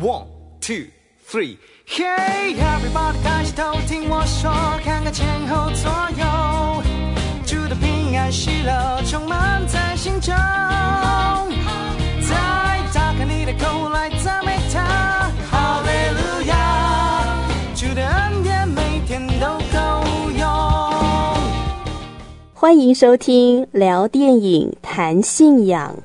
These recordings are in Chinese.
1, 2, 3 Hey everybody 开始偷听我说，看看前后左右，祝得平安喜乐充满在心中，再打开你的口来赞美他，哈利路亚，主的恩典每天都够用。 欢迎收听聊电影谈信仰。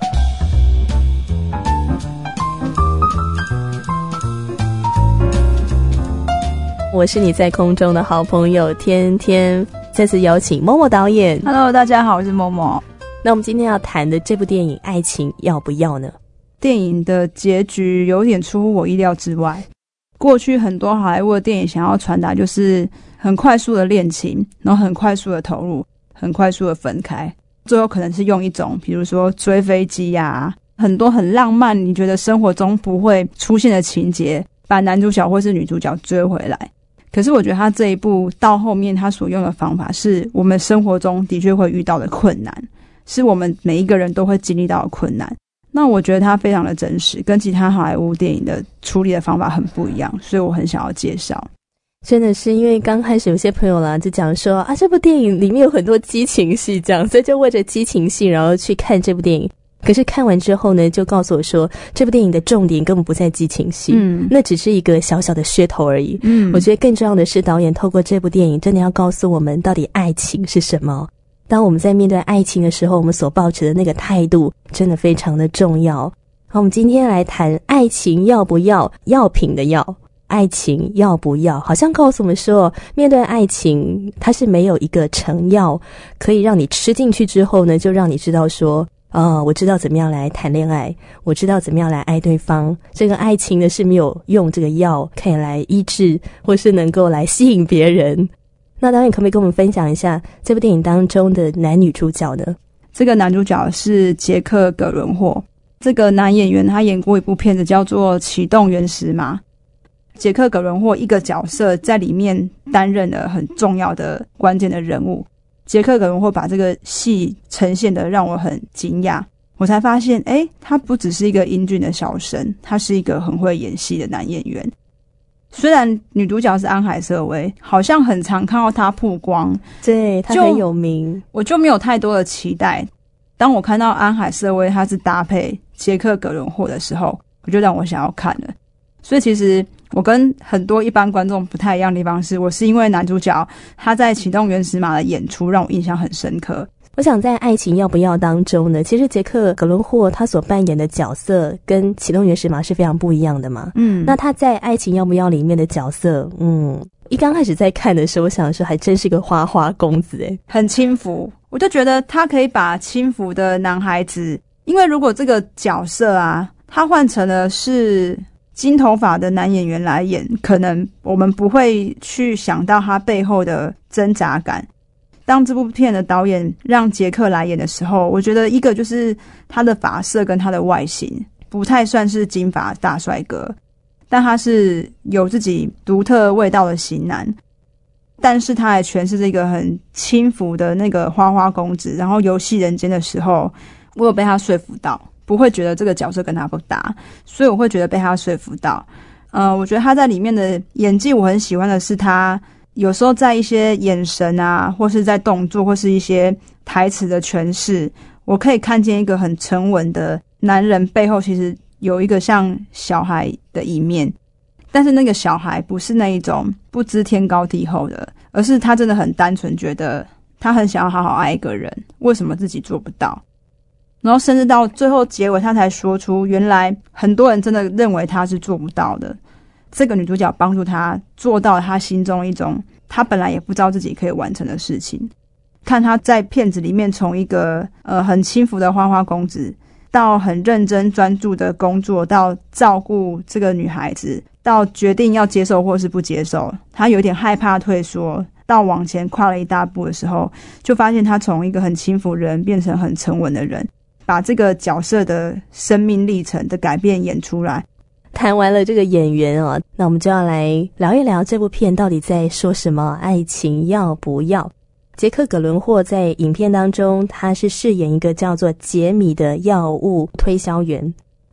我是你在空中的好朋友天天，再次邀请Momo导演。 Hello， 大家好，我是Momo。 那我们今天要谈的这部电影《爱情要不要》呢？ 电影的结局有点出乎我意料之外。过去很多好莱坞的电影想要传达就是很快速的恋情，然后很快速的投入，很快速的分开，最后可能是用一种比如说追飞机啊，很多很浪漫你觉得生活中不会出现的情节，把男主角或是女主角追回来。可是我觉得他这一部到后面他所用的方法是我们生活中的确会遇到的困难，是我们每一个人都会经历到的困难。那我觉得他非常的真实，跟其他好莱坞电影的处理的方法很不一样，所以我很想要介绍。 真的是因为刚开始有些朋友啦就讲说啊，这部电影里面有很多激情戏这样，所以就为着激情戏然后去看这部电影。可是看完之后呢，就告诉我说这部电影的重点根本不在激情戏，那只是一个小小的噱头而已。我觉得更重要的是导演透过这部电影真的要告诉我们到底爱情是什么。当我们在面对爱情的时候，我们所抱持的那个态度真的非常的重要。好，我们今天来谈爱情要不要，药品的药，爱情要不要，好像告诉我们说面对爱情它是没有一个成药可以让你吃进去之后呢就让你知道说我知道怎么样来谈恋爱，我知道怎么样来爱对方。这个爱情呢是没有用这个药可以来医治，或是能够来吸引别人。那导演可不可以跟我们分享一下这部电影当中的男女主角呢？ 这个男主角是杰克·葛伦霍，这个男演员他演过一部片子叫做《启动原始码》。杰克·葛伦霍一个角色在里面担任了很重要的关键的人物。杰克·葛伦霍把这个戏呈现的让我很惊讶，我才发现他不只是一个英俊的小生，他是一个很会演戏的男演员。虽然女主角是安海瑟薇，好像很常看到她曝光， 对，她很有名， 我就没有太多的期待。当我看到安海瑟薇她是搭配杰克·葛伦霍的时候，我就让我想要看了。所以其实我跟很多一般观众不太一样的地方是，我是因为男主角他在启动原始码的演出让我印象很深刻。 我想在爱情要不要当中呢，其实杰克·葛伦霍他所扮演的角色跟启动原始码是非常不一样的嘛。那他在爱情要不要里面的角色一刚开始在看的时候，我想说还真是个花花公子很轻浮。我就觉得他可以把轻浮的男孩子，因为如果这个角色啊他换成了是金头发的男演员来演，可能我们不会去想到他背后的挣扎感。当这部片的导演让杰克来演的时候，我觉得一个就是他的发色跟他的外形不太算是金发大帅哥，但他是有自己独特味道的型男，但是他还诠释这个很轻浮的那个花花公子，然后游戏人间的时候我有被他说服到，不会觉得这个角色跟他不搭，所以我会觉得被他说服到。我觉得他在里面的演技我很喜欢的是他有时候在一些眼神啊，或是在动作，或是一些台词的诠释，我可以看见一个很沉稳的男人背后其实有一个像小孩的一面，但是那个小孩不是那一种不知天高地厚的，而是他真的很单纯，觉得他很想要好好爱一个人，为什么自己做不到，然后甚至到最后结尾他才说出原来很多人真的认为他是做不到的。这个女主角帮助他做到他心中一种他本来也不知道自己可以完成的事情。看他在片子里面从一个很轻浮的花花公子到很认真专注的工作，到照顾这个女孩子，到决定要接受或是不接受，他有点害怕退缩，到往前跨了一大步的时候，就发现他从一个很轻浮人变成很沉稳的人，把这个角色的生命历程的改变演出来。 谈完了这个演员那我们就要来聊一聊这部片到底在说什么，爱情要不要。杰克·葛伦霍在影片当中他是饰演一个叫做杰米的药物推销员，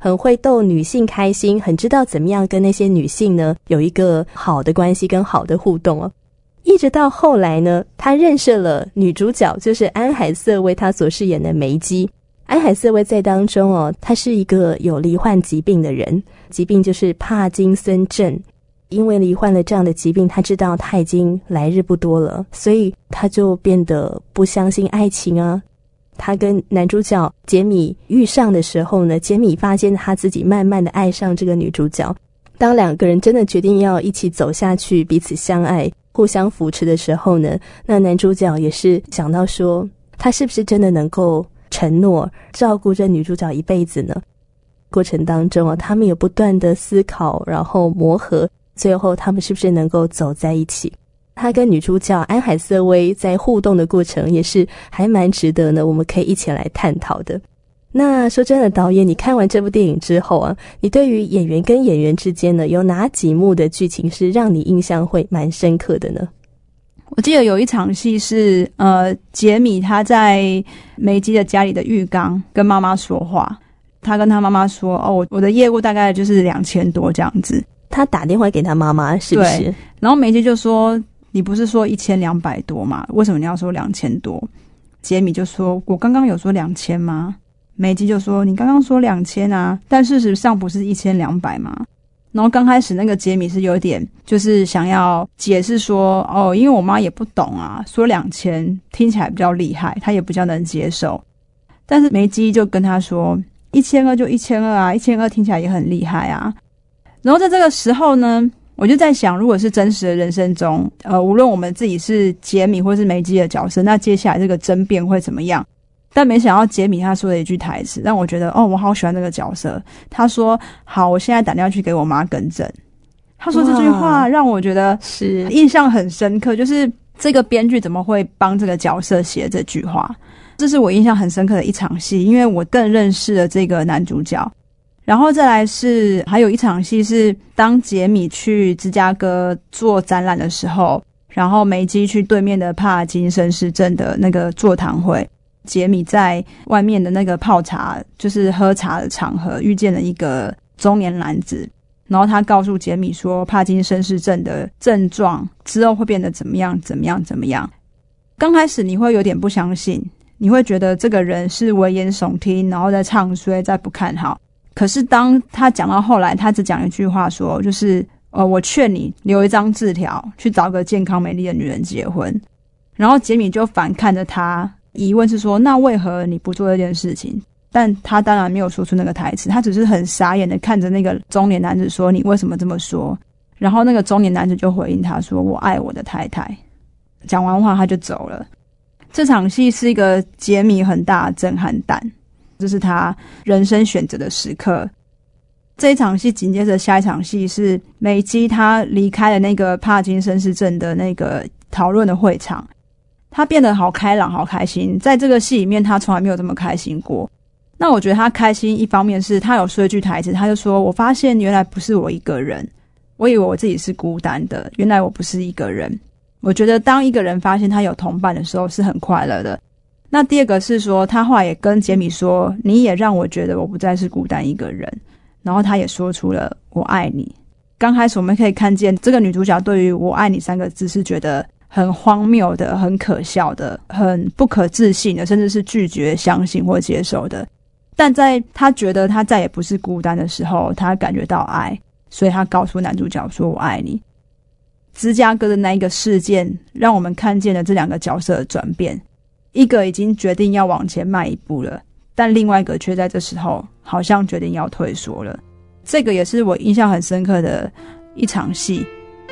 很会逗女性开心，很知道怎么样跟那些女性呢有一个好的关系跟好的互动哦。一直到后来呢，他认识了女主角，就是安海瑟薇她所饰演的梅姬。安海瑟薇在当中哦，她是一个有罹患疾病的人，疾病就是帕金森症。因为罹患了这样的疾病，她知道她已经来日不多了，所以她就变得不相信爱情啊。她跟男主角杰米遇上的时候呢，杰米发现他自己慢慢的爱上这个女主角。当两个人真的决定要一起走下去，彼此相爱互相扶持的时候呢，那男主角也是想到说，他是不是真的能够承诺照顾这女主角一辈子呢？过程当中啊，他们有不断的思考，然后磨合，最后他们是不是能够走在一起？他跟女主角安海瑟薇在互动的过程也是还蛮值得呢，我们可以一起来探讨的。那说真的，导演，你看完这部电影之后啊，你对于演员跟演员之间呢，有哪几幕的剧情是让你印象会蛮深刻的呢？ 我记得有一场戏是杰米他在梅姬的家里的浴缸跟妈妈说话，他跟他妈妈说我的业务大概就是2000多这样子。 他打电话给他妈妈是不是？ 对，然后梅姬就说，你不是说1200多吗？为什么你要说2000多？杰米就说，我刚刚有说2000吗？梅姬就说，你刚刚说2000啊，但事实上不是1200吗？然后刚开始那个杰米是有点就是想要解释说，因为我妈也不懂啊，说2000听起来比较厉害，她也比较能接受。但是梅姬就跟他说，1200就1200啊，1200听起来也很厉害啊。然后在这个时候呢，我就在想，如果是真实的人生中，无论我们自己是杰米或是梅姬的角色，那接下来这个争辩会怎么样？但没想到杰米他说了一句台词，让我觉得我好喜欢这个角色。他说，好，我现在打电话去给我妈更正。他说这句话让我觉得是印象很深刻，就是这个编剧怎么会帮这个角色写这句话。这是我印象很深刻的一场戏，因为我更认识了这个男主角。然后再来是还有一场戏是当杰米去芝加哥做展览的时候，然后梅姬去对面的帕金森氏症的那个座谈会，杰米在外面的那个泡茶就是喝茶的场合遇见了一个中年男子，然后他告诉杰米说帕金森氏症的症状之后会变得怎么样怎么样怎么样。刚开始你会有点不相信，你会觉得这个人是危言耸听，然后在唱衰，在不看好。可是当他讲到后来，他只讲一句话说，就是我劝你留一张字条去找个健康美丽的女人结婚。然后杰米就反看着他，疑问是说，那为何你不做这件事情？但他当然没有说出那个台词，他只是很傻眼的看着那个中年男子说，你为什么这么说？然后那个中年男子就回应他说，我爱我的太太。讲完话他就走了。这场戏是一个杰米很大的震撼弹，这是他人生选择的时刻。这一场戏紧接着下一场戏是梅姬他离开了那个帕金森氏症的那个讨论的会场，他变得好开朗好开心，在这个戏里面他从来没有这么开心过。那我觉得他开心一方面是他有说一句台词，他就说，我发现原来不是我一个人，我以为我自己是孤单的，原来我不是一个人。我觉得当一个人发现他有同伴的时候是很快乐的。那第二个是说，他后来也跟杰米说，你也让我觉得我不再是孤单一个人。然后他也说出了我爱你。刚开始我们可以看见这个女主角对于我爱你3个字是觉得很荒谬的，很可笑的，很不可置信的，甚至是拒绝相信或接受的。但在他觉得他再也不是孤单的时候，他感觉到爱，所以他告诉男主角说我爱你。芝加哥的那一个事件让我们看见了这2个角色的转变，一个已经决定要往前迈一步了，但另外一个却在这时候好像决定要退缩了。这个也是我印象很深刻的一场戏。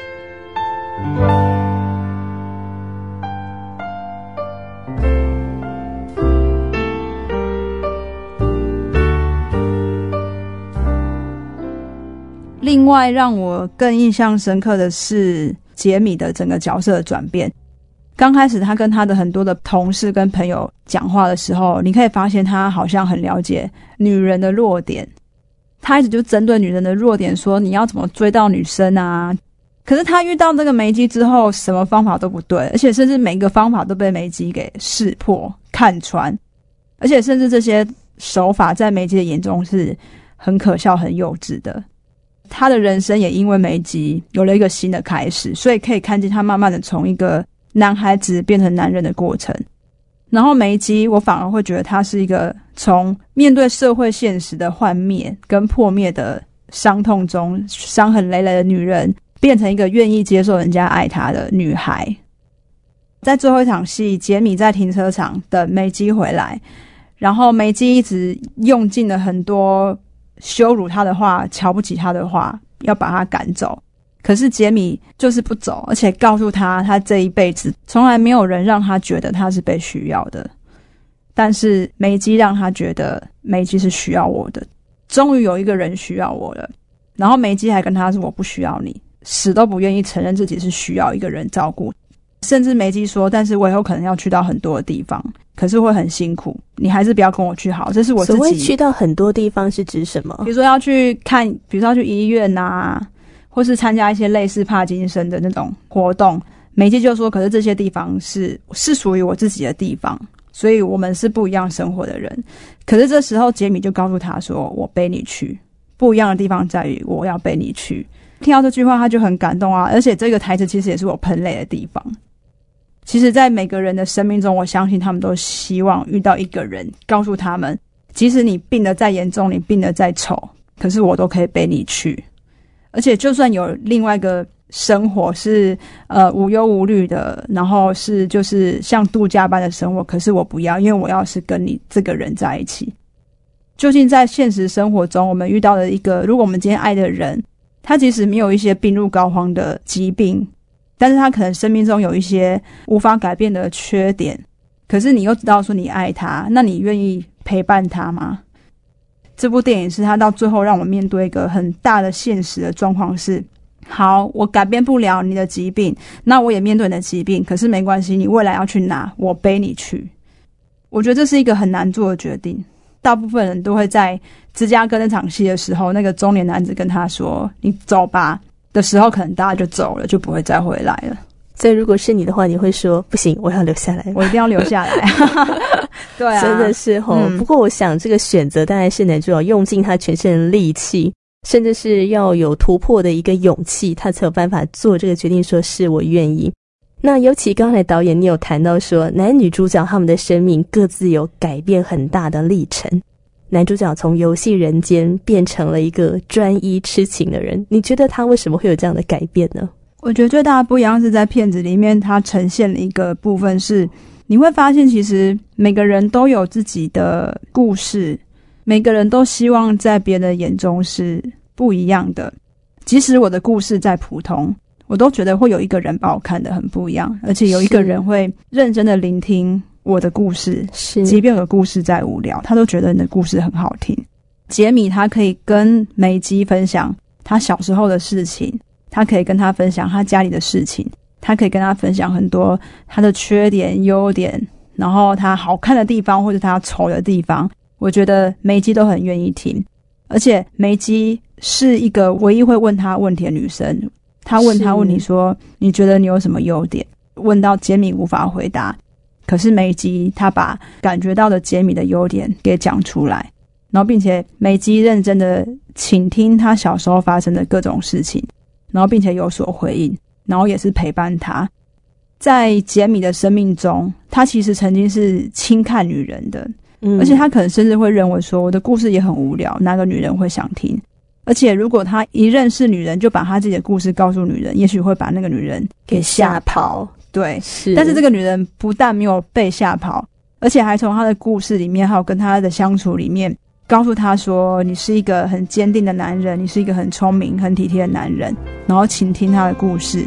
另外让我更印象深刻的是杰米的整个角色的转变。刚开始他跟他的很多的同事跟朋友讲话的时候，你可以发现他好像很了解女人的弱点，他一直就针对女人的弱点说你要怎么追到女生啊。可是他遇到这个梅姬之后，什么方法都不对，而且甚至每个方法都被梅姬给识破看穿，而且甚至这些手法在梅姬的眼中是很可笑很幼稚的。他的人生也因为梅姬有了一个新的开始，所以可以看见他慢慢的从一个男孩子变成男人的过程。然后梅姬我反而会觉得她是一个从面对社会现实的幻灭跟破灭的伤痛中伤痕累累的女人，变成一个愿意接受人家爱她的女孩。在最后一场戏，杰米在停车场等梅姬回来，然后梅姬一直用尽了很多羞辱他的话，瞧不起他的话，要把他赶走。可是杰米就是不走，而且告诉他，他这一辈子从来没有人让他觉得他是被需要的，但是梅姬让他觉得梅姬是需要我的，终于有一个人需要我了。然后梅姬还跟他说，我不需要你，死都不愿意承认自己是需要一个人照顾。甚至梅姬说，但是我以后可能要去到很多的地方，可是会很辛苦，你还是不要跟我去好，这是我自己。 所谓去到很多地方是指什么？ 比如说要去看，比如说要去医院啊，或是参加一些类似帕金森的那种活动。梅姬就说，可是这些地方是属于我自己的地方，所以我们是不一样生活的人。可是这时候杰米就告诉他说，我背你去，不一样的地方在于我要背你去。听到这句话他就很感动啊，而且这个台词其实也是我喷泪的地方。其实在每个人的生命中，我相信他们都希望遇到一个人告诉他们，即使你病得再严重，你病得再丑，可是我都可以背你去。而且就算有另外一个生活是无忧无虑的，然后是就是像度假般的生活，可是我不要，因为我要是跟你这个人在一起。究竟在现实生活中我们遇到的一个，如果我们今天爱的人，他即使没有一些病入膏肓的疾病，但是他可能生命中有一些无法改变的缺点，可是你又知道说你爱他，那你愿意陪伴他吗？这部电影是他到最后让我面对一个很大的现实的状况是，好，我改变不了你的疾病，那我也面对你的疾病，可是没关系，你未来要去哪，我背你去。我觉得这是一个很难做的决定，大部分人都会在芝加哥那场戏的时候，那个中年男子跟他说你走吧的时候，可能大家就走了，就不会再回来了。 所以如果是你的话，你会说不行，我要留下来， 我一定要留下来。对啊， 真的是不过我想这个选择当然是男主角用尽他全身的力气，甚至是要有突破的一个勇气，他才有办法做这个决定，说是我愿意。那尤其刚才导演你有谈到说，男女主角他们的生命各自有改变很大的历程，男主角从游戏人间变成了一个专一痴情的人，你觉得他为什么会有这样的改变呢？ 我觉得最大的不一样是在片子里面它呈现了一个部分是，你会发现其实每个人都有自己的故事，每个人都希望在别人的眼中是不一样的，即使我的故事再普通，我都觉得会有一个人把我看得很不一样，而且有一个人会认真的聆听我的故事，是即便我的故事再无聊，他都觉得你的故事很好听。杰米他可以跟梅姬分享他小时候的事情，他可以跟他分享他家里的事情，他可以跟他分享很多他的缺点优点，然后他好看的地方或者他丑的地方，我觉得梅姬都很愿意听。而且梅姬是一个唯一会问他问题的女生，他问他问题说你觉得你有什么优点，问到杰米无法回答，可是梅姬他把感觉到的杰米的优点给讲出来，然后并且梅姬认真的倾听他小时候发生的各种事情，然后并且有所回应，然后也是陪伴他。在杰米的生命中，他其实曾经是轻看女人的，而且他可能甚至会认为说我的故事也很无聊，哪个女人会想听。而且如果他一认识女人就把他自己的故事告诉女人，也许会把那个女人给吓跑。对，是。但是这个女人不但没有被吓跑，而且还从他的故事里面还有跟他的相处里面告诉他说你是一个很坚定的男人，你是一个很聪明很体贴的男人，然后倾听他的故事。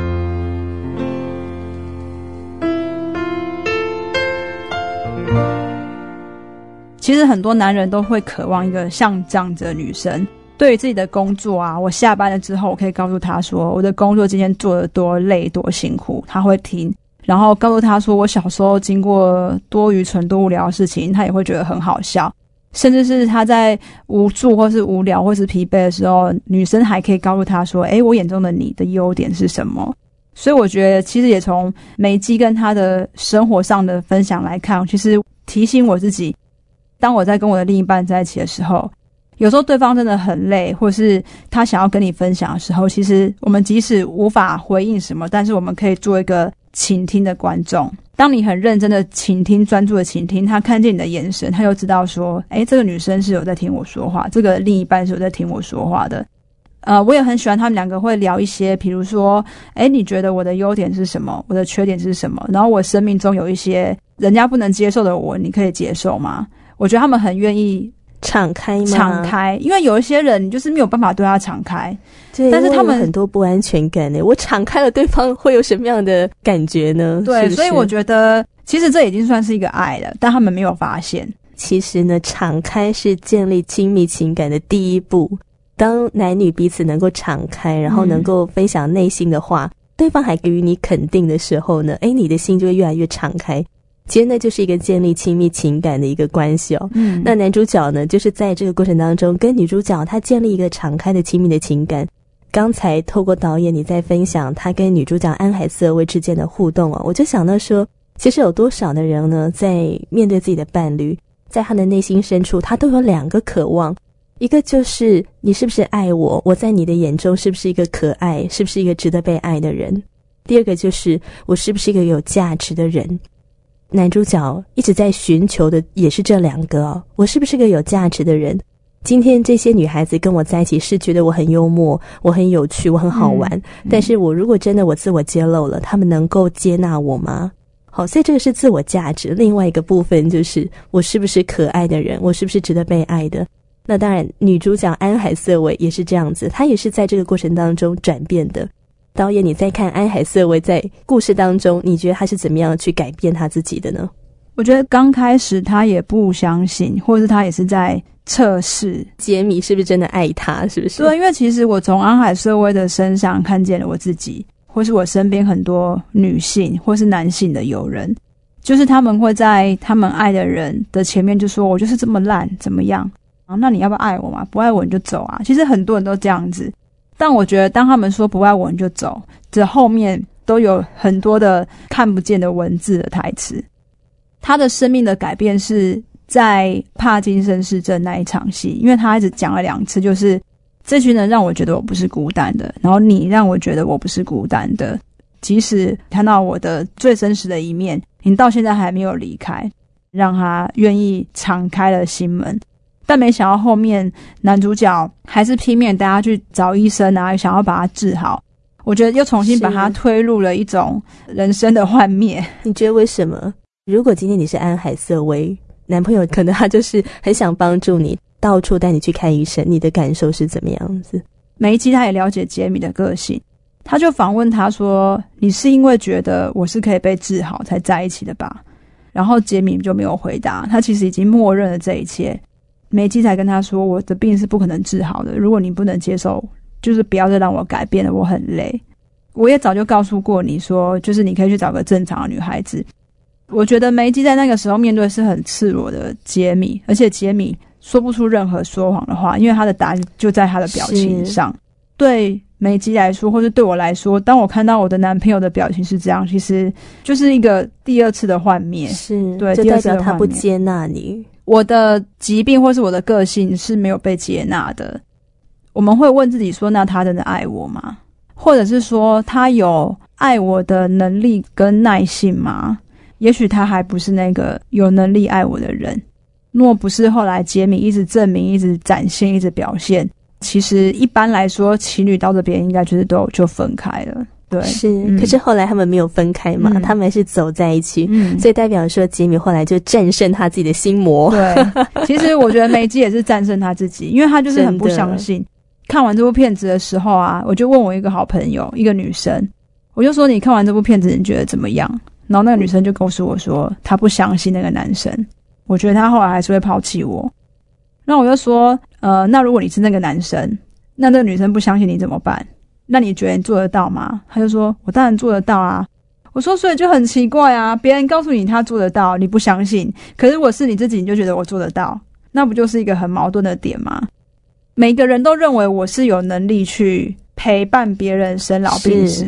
其实很多男人都会渴望一个像这样子的女生，对于自己的工作啊，我下班了之后我可以告诉他说我的工作今天做得多累多辛苦，他会听，然后告诉他说我小时候经过多愚蠢多无聊的事情，他也会觉得很好笑。甚至是他在无助或是无聊或是疲惫的时候，女生还可以告诉他说我眼中的你的优点是什么。所以我觉得其实也从梅姬跟他的生活上的分享来看，其实提醒我自己，当我在跟我的另一半在一起的时候， 有时候对方真的很累，或是他想要跟你分享的时候，其实我们即使无法回应什么，但是我们可以做一个倾听的观众。当你很认真的倾听，专注的倾听，他看见你的眼神，他就知道说，这个女生是有在听我说话，这个另一半是有在听我说话的。我也很喜欢他们两个会聊一些，比如说，你觉得我的优点是什么？我的缺点是什么？然后我生命中有一些人家不能接受的我，你可以接受吗？我觉得他们很愿意敞开吗？ 敞开，因为有一些人你就是没有办法对他敞开， 对， 但是他们很多不安全感呢。我敞开了，对方会有什么样的感觉呢？ 对， 是不是？ 所以我觉得其实这已经算是一个爱了，但他们没有发现。 其实呢，敞开是建立亲密情感的第一步。当男女彼此能够敞开，然后能够分享内心的话，对方还给予你肯定的时候呢，你的心就会越来越敞开。其实那就是一个建立亲密情感的一个关系哦。那男主角呢，就是在这个过程当中跟女主角他建立一个敞开的亲密的情感。刚才透过导演你在分享他跟女主角安海瑟薇之间的互动我就想到说，其实有多少的人呢，在面对自己的伴侣，在他的内心深处他都有两个渴望，一个就是你是不是爱我，我在你的眼中是不是一个可爱，是不是一个值得被爱的人。第二个就是我是不是一个有价值的人。男主角一直在寻求的也是这两个我是不是个有价值的人。今天这些女孩子跟我在一起是觉得我很幽默，我很有趣，我很好玩，但是我如果真的我自我揭露了，他们能够接纳我吗？好，所以这个是自我价值。另外一个部分就是我是不是可爱的人，我是不是值得被爱的。那当然女主角安海瑟薇也是这样子，她也是在这个过程当中转变的。导演你在看安海瑟薇在故事当中，你觉得她是怎么样去改变她自己的呢？ 我觉得刚开始她也不相信，或者是她也是在测试杰米是不是真的爱她，是不是？ 对，因为其实我从安海瑟薇的身上看见了我自己，或是我身边很多女性或是男性的友人，就是他们会在他们爱的人的前面就说我就是这么烂怎么样那你要不要爱我嘛？不爱我你就走啊。其实很多人都这样子，但我觉得当他们说不爱我你就走，这后面都有很多的看不见的文字的台词。他的生命的改变是在帕金森氏症那一场戏，因为他一直讲了2次，就是这群人让我觉得我不是孤单的，然后你让我觉得我不是孤单的，即使看到我的最真实的一面，你到现在还没有离开，让他愿意敞开了心门。但没想到后面男主角还是拼命带他去找医生啊，想要把他治好。我觉得又重新把他推入了一种人生的幻灭。 你觉得为什么？如果今天你是安海瑟薇，男朋友可能他就是很想帮助你，到处带你去看医生，你的感受是怎么样子？ 每一集他也了解杰米的个性，他就访问他说，你是因为觉得我是可以被治好才在一起的吧？然后杰米就没有回答，他其实已经默认了这一切。梅基才跟他说，我的病是不可能治好的，如果你不能接受，就是不要再让我改变了，我很累。我也早就告诉过你说，就是你可以去找个正常的女孩子。我觉得梅基在那个时候面对是很赤裸的杰米，而且杰米说不出任何说谎的话，因为他的答案就在他的表情上。对梅基来说，或是对我来说，当我看到我的男朋友的表情是这样，其实就是一个第二次的幻灭。 是， 对， 就代表他不接纳你。 我的疾病或是我的个性是没有被接纳的。我们会问自己说，那他真的爱我吗？或者是说他有爱我的能力跟耐性吗？也许他还不是那个有能力爱我的人。若不是后来杰米一直证明，一直展现，一直表现，其实一般来说情侣到这边应该就是都就分开了。对， 是，可是后来他们没有分开嘛，他们还是走在一起，所以代表说杰米后来就战胜他自己的心魔。 对，其实我觉得梅基也是战胜他自己，因为他就是很不相信。看完这部片子的时候啊，我就问我一个好朋友，一个女生，我就说你看完这部片子你觉得怎么样？然后那个女生就告诉我说，她不相信那个男生，我觉得他后来还是会抛弃我。那我就说，那如果你是那个男生，那个女生不相信你怎么办？那你觉得你做得到吗？他就说，我当然做得到啊。我说，所以就很奇怪啊，别人告诉你他做得到，你不相信，可是我是你自己，你就觉得我做得到，那不就是一个很矛盾的点吗？每个人都认为我是有能力去陪伴别人生老病死，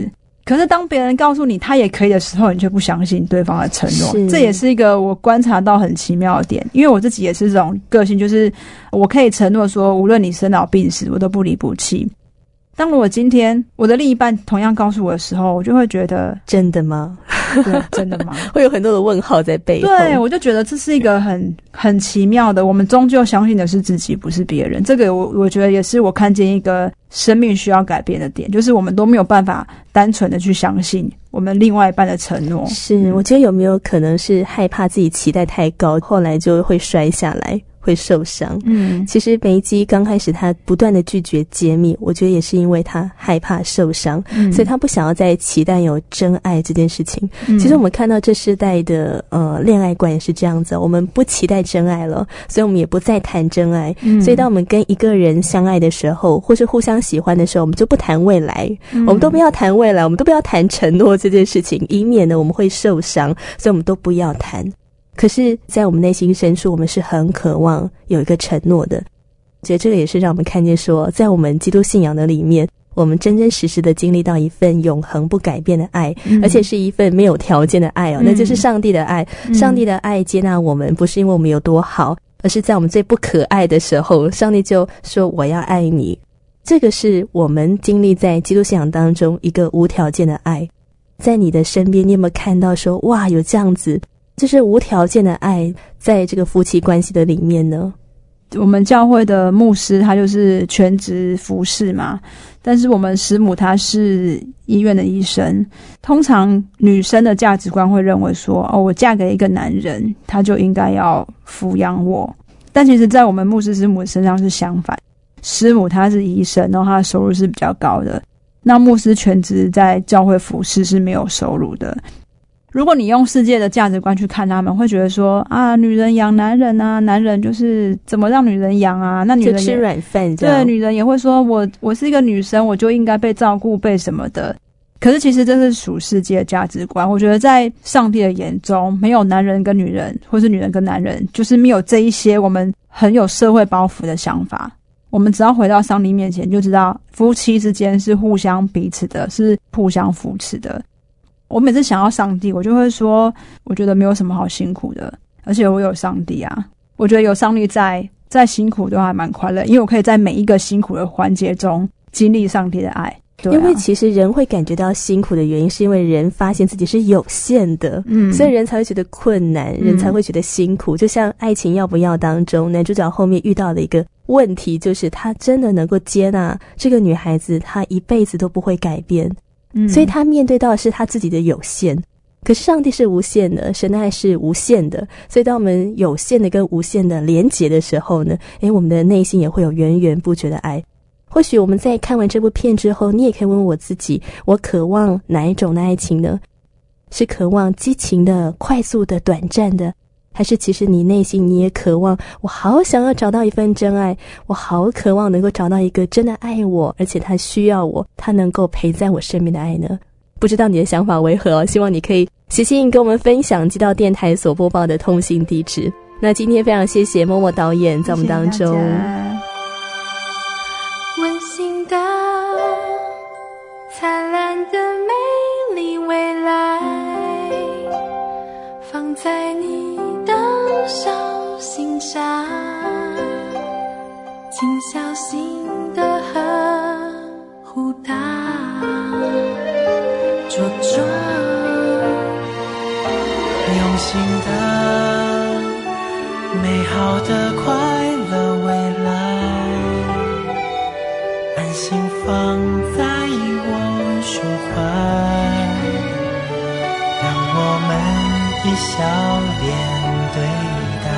可是当别人告诉你他也可以的时候，你却不相信对方的承诺，这也是一个我观察到很奇妙的点。因为我自己也是这种个性，就是我可以承诺说无论你生老病死我都不离不弃。当我今天我的另一半同样告诉我的时候，我就会觉得真的吗？ 对，真的吗？ 会有很多的问号在背后。 对，我就觉得这是一个很奇妙的，我们终究相信的是自己，不是别人。这个我觉得也是我看见一个生命需要改变的点，就是我们都没有办法单纯的去相信我们另外一半的承诺。 是，我觉得有没有可能是害怕自己期待太高，后来就会摔下来，会受伤。其实梅姬刚开始他不断的拒绝揭秘，我觉得也是因为他害怕受伤，所以他不想要再期待有真爱这件事情。其实我们看到这世代的恋爱观也是这样子，我们不期待真爱了，所以我们也不再谈真爱。所以当我们跟一个人相爱的时候，或是互相喜欢的时候，我们就不谈未来，我们都不要谈未来，我们都不要谈承诺这件事情，以免呢我们会受伤，所以我们都不要谈。可是在我们内心深处，我们是很渴望有一个承诺的。觉得这个也是让我们看见说，在我们基督信仰的里面，我们真真实实的经历到一份永恒不改变的爱，而且是一份没有条件的爱那就是上帝的爱。上帝的爱接纳我们，不是因为我们有多好，而是在我们最不可爱的时候，上帝就说我要爱你。这个是我们经历在基督信仰当中一个无条件的爱。在你的身边，你有没有看到说，哇，有这样子就是无条件的爱在这个夫妻关系的里面呢？ 我们教会的牧师他就是全职服侍嘛，但是我们师母她是医院的医生。通常女生的价值观会认为说，我嫁给一个男人他就应该要抚养我，但其实在我们牧师师母身上是相反。师母她是医生，然后她的收入是比较高的，那牧师全职在教会服侍是没有收入的。如果你用世界的价值观去看他们，会觉得说女人养男人啊，男人就是怎么让女人养啊，那女人就吃软饭这样。 对，女人也会说我是一个女生，我就应该被照顾被什么的。可是其实这是属世界的价值观。我觉得在上帝的眼中，没有男人跟女人，或是女人跟男人，就是没有这一些我们很有社会包袱的想法。我们只要回到上帝面前，就知道夫妻之间是互相彼此的，是互相扶持的。我每次想要上帝，我就会说，我觉得没有什么好辛苦的，而且我有上帝啊。我觉得有上帝再辛苦都还蛮快乐，因为我可以在每一个辛苦的环节中经历上帝的爱。对因为其实人会感觉到辛苦的原因，是因为人发现自己是有限的，所以人才会觉得困难，人才会觉得辛苦。就像爱情要不要当中，男主角后面遇到的一个问题，就是他真的能够接纳这个女孩子，她一辈子都不会改变。所以他面对到的是他自己的有限，可是上帝是无限的，神的爱是无限的。所以当我们有限的跟无限的连结的时候呢，我们的内心也会有源源不绝的爱。或许我们在看完这部片之后，你也可以问我自己，我渴望哪一种的爱情呢？是渴望激情的、快速的、短暂的，还是其实你内心你也渴望，我好想要找到一份真爱，我好渴望能够找到一个真的爱我，而且他需要我，他能够陪在我身边的爱呢？不知道你的想法为何希望你可以写信跟我们分享，寄到电台所播报的通信地址。那今天非常谢谢默默导演在我们当中。 温馨的灿烂的美丽未来，放在你的手心上，请小心的呵护它，茁壮用心的美好的快乐未来，安心放在我胸怀，让我们以笑脸对待。